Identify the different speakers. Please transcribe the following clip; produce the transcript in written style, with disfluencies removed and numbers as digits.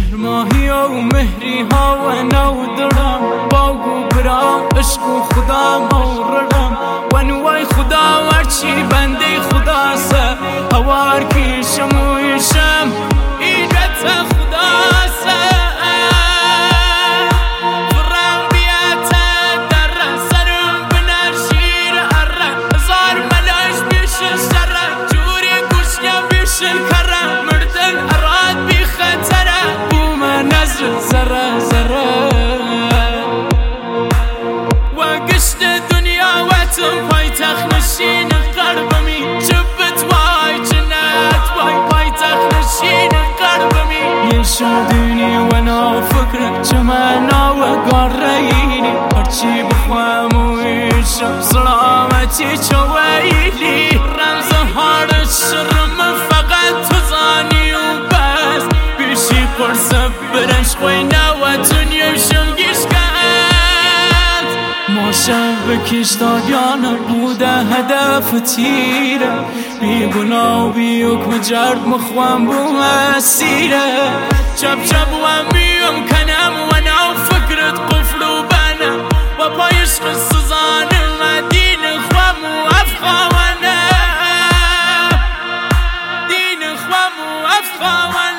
Speaker 1: ماهی و مهری ها و نو درم باگو برام عشق و خدا موررم و نوای خدا ورچی بنده خدا سه هوار کشم و یشم ایدت خدا سه فرم بیت در سرم بنرشیر اره هزار ملاش بیش سره جوری گوشیم بیش کره مردن اراد بی خطره بوم نظر زره زره و گشت دنیا و تم پای تخنشین قربمی جبت وای جنت وای پای تخنشین قربمی یه شدونی و نا فکر جمعنا و قرینی هرچی بخوام و ایشم سلامتی چویلی رمز هارد شرم فقط تو زانی و بس بیشی پرسب برنش خوی نوا دنیا شنگیش کند ماشم بکش دادیانم بوده هدف تیره بی گناه و بی حکم جرد مخوام بو مسیره چپ چپ و میم کنم و نو فکرت قفل و بنم و پایش سزانم دین خوام و افخوانم دین خوام و افخوانم